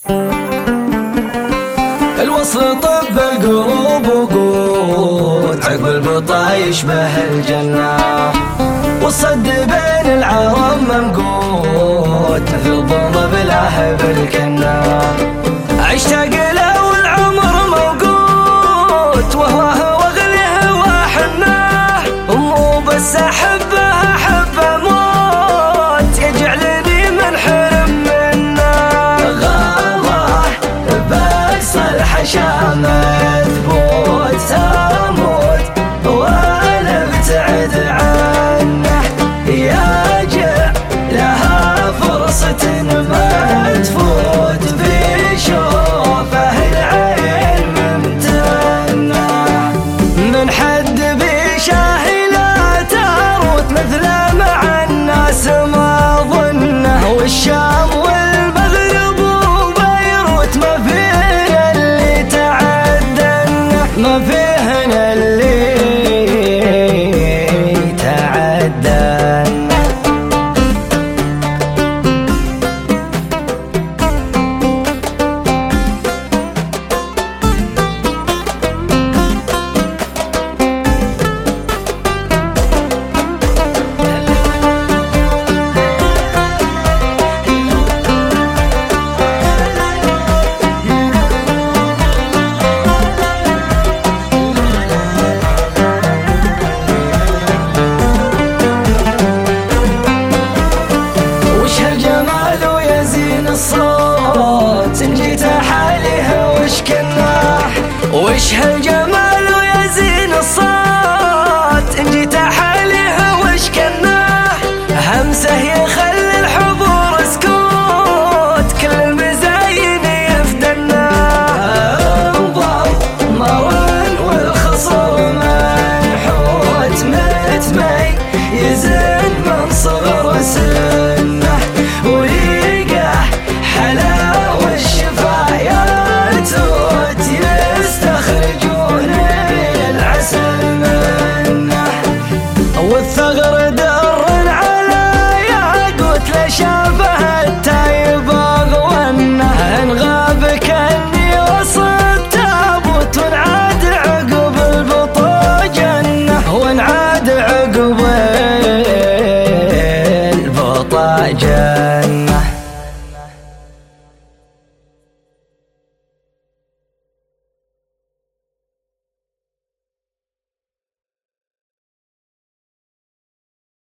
الوصل طب القلوب وقوت، عقب البطا يشبه الجنة، والصد بين العرب ممقوت، مثل الضم بلاه بالكنة. اشتاق له والعمر موقوت، وهواه واغليه وحناه، مو بس احبه احبه موت، يجعلني منحرم منه. غالله باقصى الحشا مثبوت، اموت وانا ابتعد عنه، ياجع لها فرصة ما تفوت، بشوفه العين ممتنة، من حد بشاه لا تروت، مثله مع الناس ما ظنه، والشام والمغرب وبيروت ما فينا اللي تعدنا، ما فينا اللي تعدنا. الصوت إن جيت حالها وش كناه، وش هالجمال ويزين الصوت إن جيت حالها وش كناه، همسه يخلي الحضور سكوت، كل المزاين يفدناه، انظر مرن والخصر منحوت، متميز من صغر سنه، وريقه حلاوة الشفايات يستخرجون العسل منه، والثغر در على ياقوت، لشافه التايب اغونه، ان غاب كاني وسط تابوت، ونعاد عقب البطا جنه، ونعاد عقب البطا جنه.